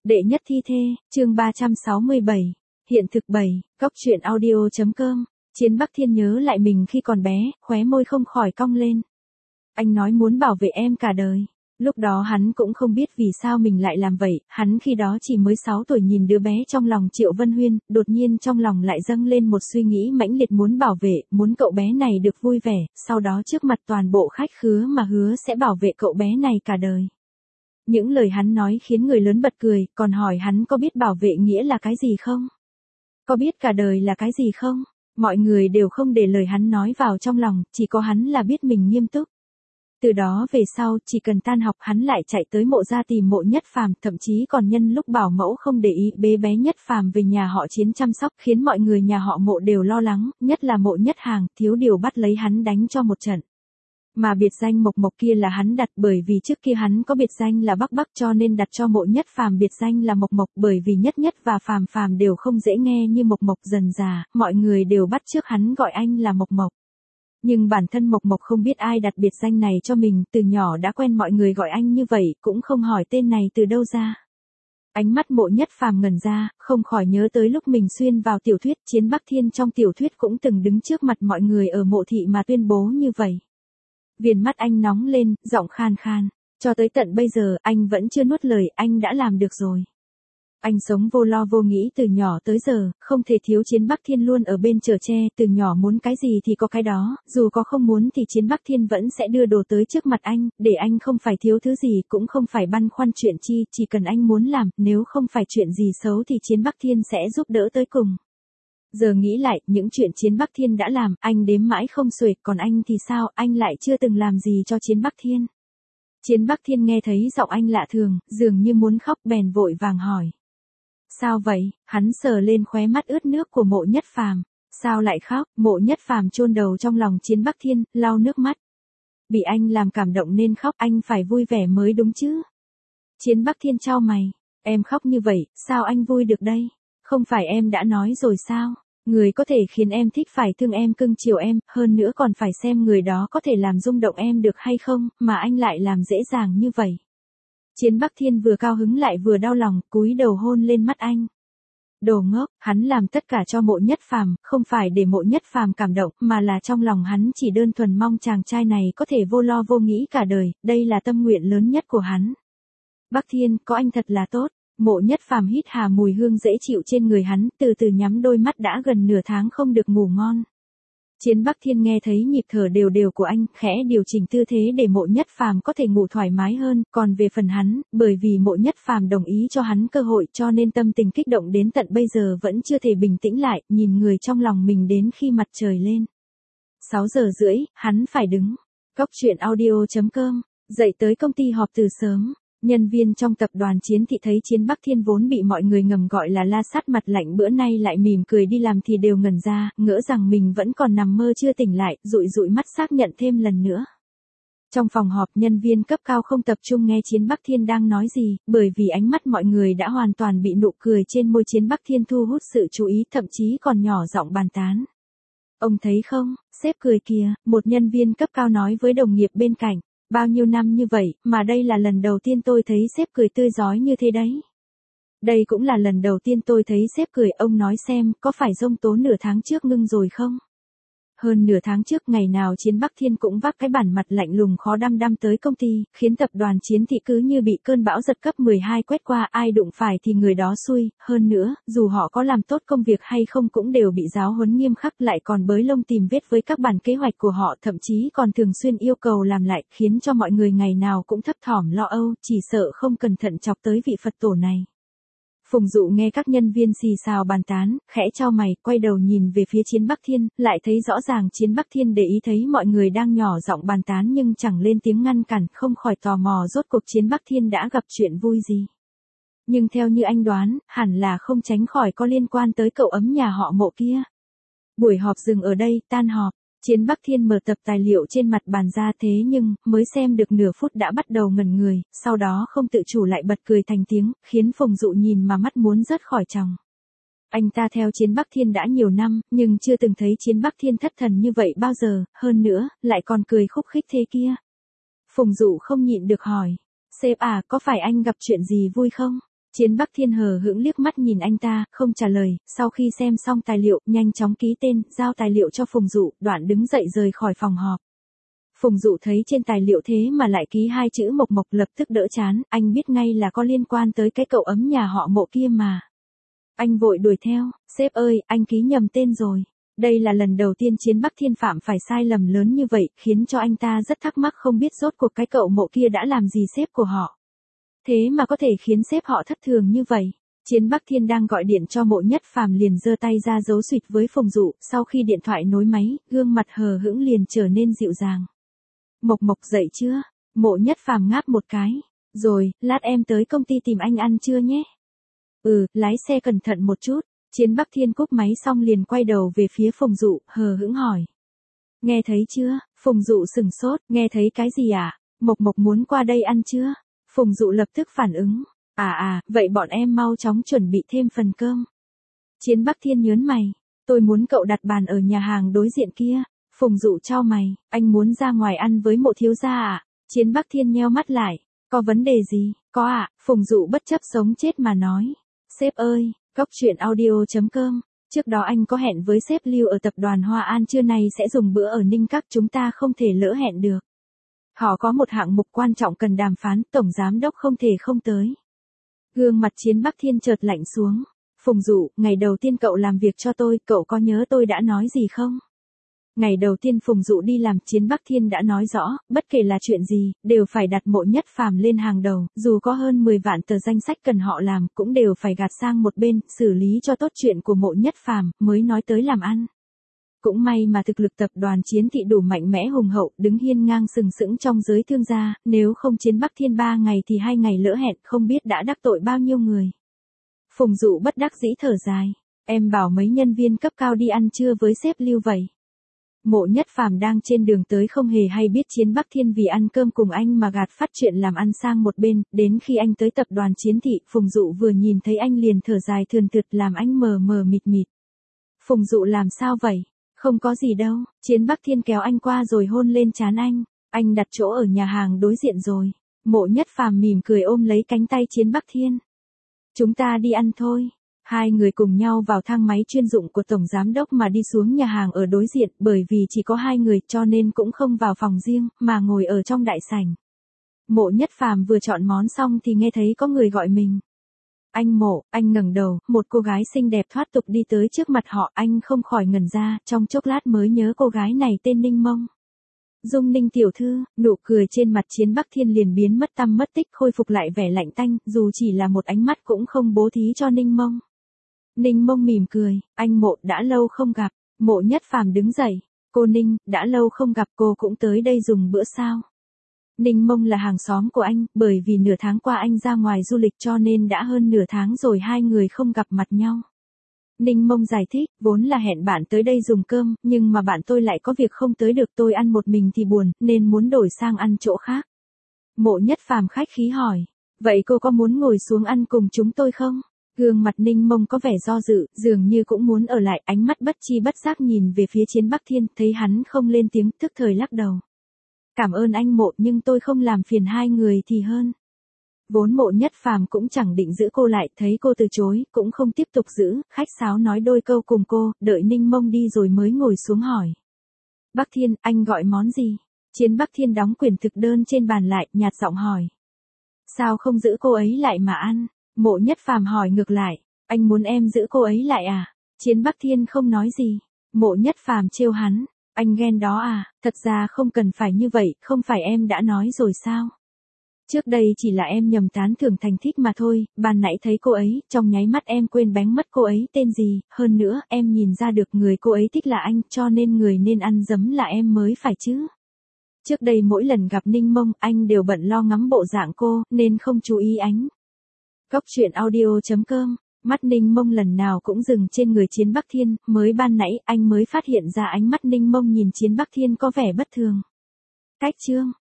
Đệ nhất thi thê, chương 367. Hiện thực 7, góc truyện audio.com. Chiến Bắc Thiên nhớ lại mình khi còn bé, khóe môi không khỏi cong lên. Anh nói muốn bảo vệ em cả đời. Lúc đó hắn cũng không biết vì sao mình lại làm vậy, hắn khi đó chỉ mới 6 tuổi nhìn đứa bé trong lòng Triệu Vân Huyên, đột nhiên trong lòng lại dâng lên một suy nghĩ mãnh liệt muốn bảo vệ, muốn cậu bé này được vui vẻ, sau đó trước mặt toàn bộ khách khứa mà hứa sẽ bảo vệ cậu bé này cả đời. Những lời hắn nói khiến người lớn bật cười, còn hỏi hắn có biết bảo vệ nghĩa là cái gì không? Có biết cả đời là cái gì không? Mọi người đều không để lời hắn nói vào trong lòng, chỉ có hắn là biết mình nghiêm túc. Từ đó về sau, chỉ cần tan học hắn lại chạy tới Mộ gia tìm Mộ Nhất Phàm, thậm chí còn nhân lúc bảo mẫu không để ý bế bé Nhất Phàm về nhà họ Chiến chăm sóc, khiến mọi người nhà họ Mộ đều lo lắng, nhất là Mộ Nhất Hàng, thiếu điều bắt lấy hắn đánh cho một trận. Mà biệt danh Mộc Mộc kia là hắn đặt, bởi vì trước kia hắn có biệt danh là Bắc Bắc, cho nên đặt cho Mộ Nhất Phàm biệt danh là Mộc Mộc, bởi vì Nhất Nhất và Phàm Phàm đều không dễ nghe như Mộc Mộc. Dần dà, mọi người đều bắt chước hắn gọi anh là Mộc Mộc. Nhưng bản thân Mộc Mộc không biết ai đặt biệt danh này cho mình, từ nhỏ đã quen mọi người gọi anh như vậy, cũng không hỏi tên này từ đâu ra. Ánh mắt Mộ Nhất Phàm ngẩn ra, không khỏi nhớ tới lúc mình xuyên vào tiểu thuyết Chiến Bắc Thiên, trong tiểu thuyết cũng từng đứng trước mặt mọi người ở Mộ thị mà tuyên bố như vậy. Viền mắt anh nóng lên, giọng khan khan. Cho tới tận bây giờ, anh vẫn chưa nuốt lời, anh đã làm được rồi. Anh sống vô lo vô nghĩ từ nhỏ tới giờ, không thể thiếu Chiến Bắc Thiên luôn ở bên chở che, từ nhỏ muốn cái gì thì có cái đó, dù có không muốn thì Chiến Bắc Thiên vẫn sẽ đưa đồ tới trước mặt anh, để anh không phải thiếu thứ gì, cũng không phải băn khoăn chuyện chi, chỉ cần anh muốn làm, nếu không phải chuyện gì xấu thì Chiến Bắc Thiên sẽ giúp đỡ tới cùng. Giờ nghĩ lại, những chuyện Chiến Bắc Thiên đã làm, anh đếm mãi không xuể, còn anh thì sao, anh lại chưa từng làm gì cho Chiến Bắc Thiên. Chiến Bắc Thiên nghe thấy giọng anh lạ thường, dường như muốn khóc, bèn vội vàng hỏi. Sao vậy? Hắn sờ lên khóe mắt ướt nước của Mộ Nhất Phàm. Sao lại khóc? Mộ Nhất Phàm chôn đầu trong lòng Chiến Bắc Thiên, lau nước mắt. Bị anh làm cảm động nên khóc, anh phải vui vẻ mới đúng chứ. Chiến Bắc Thiên chau mày. Em khóc như vậy, sao anh vui được đây? Không phải em đã nói rồi sao? Người có thể khiến em thích phải thương em, cưng chiều em, hơn nữa còn phải xem người đó có thể làm rung động em được hay không, mà anh lại làm dễ dàng như vậy. Chiến Bắc Thiên vừa cao hứng lại vừa đau lòng, cúi đầu hôn lên mắt anh. Đồ ngốc, hắn làm tất cả cho Mộ Nhất Phàm, không phải để Mộ Nhất Phàm cảm động, mà là trong lòng hắn chỉ đơn thuần mong chàng trai này có thể vô lo vô nghĩ cả đời, đây là tâm nguyện lớn nhất của hắn. Bắc Thiên, có anh thật là tốt. Mộ Nhất Phàm hít hà mùi hương dễ chịu trên người hắn, từ từ nhắm đôi mắt, đã gần nửa tháng không được ngủ ngon. Chiến Bắc Thiên nghe thấy nhịp thở đều đều của anh, khẽ điều chỉnh tư thế để Mộ Nhất Phàm có thể ngủ thoải mái hơn, còn về phần hắn, bởi vì Mộ Nhất Phàm đồng ý cho hắn cơ hội, cho nên tâm tình kích động đến tận bây giờ vẫn chưa thể bình tĩnh lại, nhìn người trong lòng mình đến khi mặt trời lên. 6 giờ rưỡi, hắn phải đứng. Góc truyện audio.com, dậy tới công ty họp từ sớm. Nhân viên trong tập đoàn Chiến thị thấy Chiến Bắc Thiên vốn bị mọi người ngầm gọi là la sát mặt lạnh, bữa nay lại mỉm cười đi làm thì đều ngẩn ra, ngỡ rằng mình vẫn còn nằm mơ chưa tỉnh lại, dụi dụi mắt xác nhận thêm lần nữa. Trong phòng họp, nhân viên cấp cao không tập trung nghe Chiến Bắc Thiên đang nói gì, bởi vì ánh mắt mọi người đã hoàn toàn bị nụ cười trên môi Chiến Bắc Thiên thu hút sự chú ý, thậm chí còn nhỏ giọng bàn tán. Ông thấy không, sếp cười kìa, một nhân viên cấp cao nói với đồng nghiệp bên cạnh. Bao nhiêu năm như vậy, mà đây là lần đầu tiên tôi thấy sếp cười tươi rói như thế đấy. Đây cũng là lần đầu tiên tôi thấy sếp cười, ông nói xem, có phải giông tố nửa tháng trước ngưng rồi không? Hơn nửa tháng trước, ngày nào Chiến Bắc Thiên cũng vác cái bản mặt lạnh lùng khó đăm đăm tới công ty, khiến tập đoàn Chiến thị cứ như bị cơn bão giật cấp 12 quét qua, ai đụng phải thì người đó xui, hơn nữa, dù họ có làm tốt công việc hay không cũng đều bị giáo huấn nghiêm khắc, lại còn bới lông tìm vết với các bản kế hoạch của họ, thậm chí còn thường xuyên yêu cầu làm lại, khiến cho mọi người ngày nào cũng thấp thỏm lo âu, chỉ sợ không cẩn thận chọc tới vị Phật tổ này. Phùng Dụ nghe các nhân viên xì xào bàn tán, khẽ chau mày, quay đầu nhìn về phía Chiến Bắc Thiên, lại thấy rõ ràng Chiến Bắc Thiên để ý thấy mọi người đang nhỏ giọng bàn tán nhưng chẳng lên tiếng ngăn cản, không khỏi tò mò rốt cuộc Chiến Bắc Thiên đã gặp chuyện vui gì. Nhưng theo như anh đoán, hẳn là không tránh khỏi có liên quan tới cậu ấm nhà họ Mộ kia. Buổi họp dừng ở đây, tan họp. Chiến Bắc Thiên mở tập tài liệu trên mặt bàn ra, thế nhưng, mới xem được nửa phút đã bắt đầu ngẩn người, sau đó không tự chủ lại bật cười thành tiếng, khiến Phùng Dụ nhìn mà mắt muốn rớt khỏi tròng. Anh ta theo Chiến Bắc Thiên đã nhiều năm, nhưng chưa từng thấy Chiến Bắc Thiên thất thần như vậy bao giờ, hơn nữa, lại còn cười khúc khích thế kia. Phùng Dụ không nhịn được hỏi, sếp à, có phải anh gặp chuyện gì vui không? Chiến Bắc Thiên hờ hững liếc mắt nhìn anh ta, không trả lời, sau khi xem xong tài liệu, nhanh chóng ký tên, giao tài liệu cho Phùng Dụ, đoạn đứng dậy rời khỏi phòng họp. Phùng Dụ thấy trên tài liệu thế mà lại ký hai chữ Mộc Mộc lập tức đỡ chán, anh biết ngay là có liên quan tới cái cậu ấm nhà họ Mộ kia mà. Anh vội đuổi theo, sếp ơi, anh ký nhầm tên rồi. Đây là lần đầu tiên Chiến Bắc Thiên phạm phải sai lầm lớn như vậy, khiến cho anh ta rất thắc mắc không biết rốt cuộc cái cậu Mộ kia đã làm gì sếp của họ. Thế mà có thể khiến sếp họ thất thường như vậy. Chiến Bắc Thiên đang gọi điện cho Mộ Nhất Phàm liền giơ tay ra giấu xuyệt với Phùng Dụ, sau khi điện thoại nối máy, gương mặt hờ hững liền trở nên dịu dàng. Mộc Mộc dậy chưa? Mộ Nhất Phàm ngáp một cái. Rồi, lát em tới công ty tìm anh ăn trưa nhé. Lái xe cẩn thận một chút. Chiến Bắc Thiên cúp máy xong liền quay đầu về phía Phùng Dụ, hờ hững hỏi. Nghe thấy chưa? Phùng Dụ sừng sốt, nghe thấy cái gì à? Mộc Mộc muốn qua đây ăn chưa? Phùng Dụ lập tức phản ứng. Vậy bọn em mau chóng chuẩn bị thêm phần cơm. Chiến Bắc Thiên nhớn mày. Tôi muốn cậu đặt bàn ở nhà hàng đối diện kia. Phùng Dụ chau mày, anh muốn ra ngoài ăn với Mộ thiếu gia à? Chiến Bắc Thiên nheo mắt lại. Có vấn đề gì? Có ạ, Phùng Dụ bất chấp sống chết mà nói. Sếp ơi, Góc Truyện Audio.com. Trước đó anh có hẹn với sếp Lưu ở tập đoàn Hoa An trưa nay sẽ dùng bữa ở Ninh Các, chúng ta không thể lỡ hẹn được. Họ có một hạng mục quan trọng cần đàm phán, tổng giám đốc không thể không tới. Gương mặt Chiến Bắc Thiên chợt lạnh xuống. Phùng Dụ, ngày đầu tiên cậu làm việc cho tôi, cậu có nhớ tôi đã nói gì không? Ngày đầu tiên Phùng Dụ đi làm, Chiến Bắc Thiên đã nói rõ, bất kể là chuyện gì, đều phải đặt Mộ Nhất Phàm lên hàng đầu, dù có hơn 10 vạn tờ danh sách cần họ làm, cũng đều phải gạt sang một bên, xử lý cho tốt chuyện của Mộ Nhất Phàm, mới nói tới làm ăn. Cũng may mà thực lực tập đoàn Chiến Thị đủ mạnh mẽ hùng hậu, đứng hiên ngang sừng sững trong giới thương gia, nếu không Chiến Bắc Thiên 3 ngày thì 2 ngày lỡ hẹn, không biết đã đắc tội bao nhiêu người. Phùng Dụ bất đắc dĩ thở dài, em bảo mấy nhân viên cấp cao đi ăn trưa với sếp Lưu vậy. Mộ Nhất Phàm đang trên đường tới không hề hay biết Chiến Bắc Thiên vì ăn cơm cùng anh mà gạt phát chuyện làm ăn sang một bên, đến khi anh tới tập đoàn Chiến Thị, Phùng Dụ vừa nhìn thấy anh liền thở dài thườn thượt làm anh mờ mờ mịt mịt. Phùng Dụ làm sao vậy? Không có gì đâu, Chiến Bắc Thiên kéo anh qua rồi hôn lên trán anh đặt chỗ ở nhà hàng đối diện rồi. Mộ Nhất Phàm mỉm cười ôm lấy cánh tay Chiến Bắc Thiên. Chúng ta đi ăn thôi. Hai người cùng nhau vào thang máy chuyên dụng của tổng giám đốc mà đi xuống nhà hàng ở đối diện, bởi vì chỉ có hai người cho nên cũng không vào phòng riêng, mà ngồi ở trong đại sảnh. Mộ Nhất Phàm vừa chọn món xong thì nghe thấy có người gọi mình. Anh Mộ, anh ngẩng đầu, một cô gái xinh đẹp thoát tục đi tới trước mặt họ, anh không khỏi ngẩn ra, trong chốc lát mới nhớ cô gái này tên Ninh Mông. Dung Ninh tiểu thư, nụ cười trên mặt Chiến Bắc Thiên liền biến mất tăm mất tích, khôi phục lại vẻ lạnh tanh, dù chỉ là một ánh mắt cũng không bố thí cho Ninh Mông. Ninh Mông mỉm cười, anh Mộ đã lâu không gặp. Mộ Nhất Phàm đứng dậy, cô Ninh, đã lâu không gặp, cô cũng tới đây dùng bữa sao? Ninh Mông là hàng xóm của anh, bởi vì nửa tháng qua anh ra ngoài du lịch cho nên đã hơn nửa tháng rồi hai người không gặp mặt nhau. Ninh Mông giải thích, vốn là hẹn bạn tới đây dùng cơm, nhưng mà bạn tôi lại có việc không tới được, tôi ăn một mình thì buồn, nên muốn đổi sang ăn chỗ khác. Mộ Nhất Phàm khách khí hỏi, vậy cô có muốn ngồi xuống ăn cùng chúng tôi không? Gương mặt Ninh Mông có vẻ do dự, dường như cũng muốn ở lại, ánh mắt bất chi bất giác nhìn về phía Chiến Bắc Thiên, thấy hắn không lên tiếng, tức thời lắc đầu. Cảm ơn anh Mộ, nhưng tôi không làm phiền hai người thì hơn. Vốn Mộ Nhất Phàm cũng chẳng định giữ cô lại, thấy cô từ chối, cũng không tiếp tục giữ, khách sáo nói đôi câu cùng cô, đợi Ninh Mông đi rồi mới ngồi xuống hỏi. Bắc Thiên, anh gọi món gì? Chiến Bắc Thiên đóng quyển thực đơn trên bàn lại, nhạt giọng hỏi. Sao không giữ cô ấy lại mà ăn? Mộ Nhất Phàm hỏi ngược lại, anh muốn em giữ cô ấy lại à? Chiến Bắc Thiên không nói gì. Mộ Nhất Phàm trêu hắn, anh ghen đó à? Thật ra không cần phải như vậy, không phải em đã nói rồi sao? Trước đây chỉ là em nhầm tán thưởng thành thích mà thôi, ban nãy thấy cô ấy, trong nháy mắt em quên bén mất cô ấy tên gì, hơn nữa, em nhìn ra được người cô ấy thích là anh, cho nên người nên ăn dấm là em mới phải chứ. Trước đây mỗi lần gặp Ninh Mông, anh đều bận lo ngắm bộ dạng cô, nên không chú ý ánh. Góc Truyện Audio.com. Mắt Ninh Mông lần nào cũng dừng trên người Chiến Bắc Thiên, mới ban nãy anh mới phát hiện ra ánh mắt Ninh Mông nhìn Chiến Bắc Thiên có vẻ bất thường. Cách chương